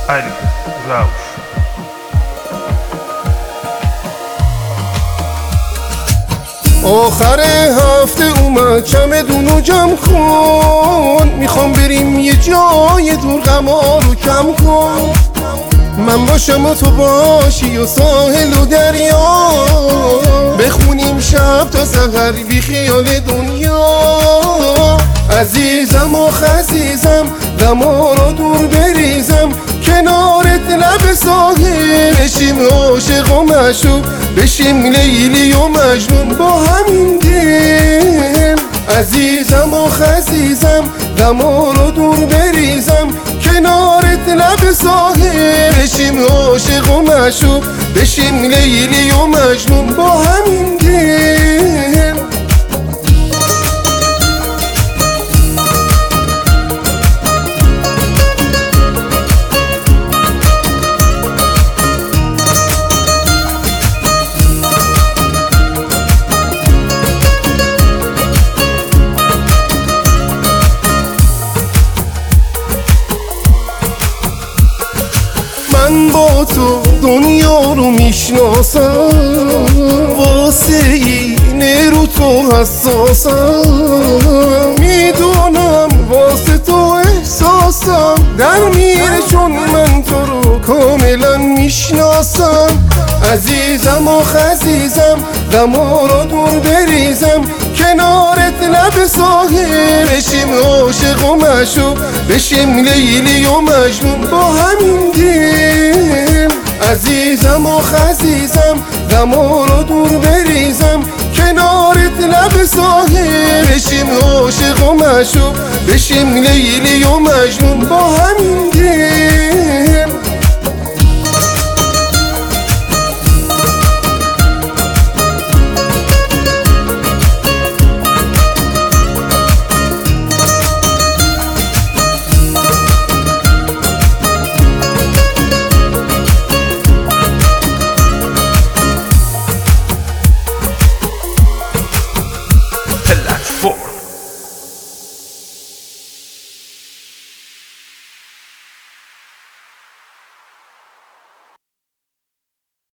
علی روش. آخر هفته اومد چمدونو جمع کن، میخوام بریم یه جای دور، غما رو کم کن. من باشم و تو باشی و ساحل و دریا، بخونیم شب تا سحر بی خیال دنیا. عزیزم و خزیزم غما رو دور بریزم، کنارت لب ساحل بشیم عاشق و معشوق، بشیم لیلی و مجنون با همین دل. عزیزم و خزیزم غما رو دور بریزم، کنارت لب ساحل بشیم عاشق و معشوق، بشیم لیلی و مجنون با همین دل. من با تو دنیا رو میشناسم، واسه این رو تو حساسم، میدونم واسه تو احساسم در میره، چون من تو رو کاملا میشناسم. عزیزم و خزیزم غما رو دور بریزم، کنارت لب ساحل بشیم عاشق و معشوق، بشیم لیلی و مجنون با همین دل. عزیزم و خزیزم غما رو دور بریزم، کنارت لب ساحل بشیم عاشق و معشوق، بشیم لیلی و مجنون با همین دل.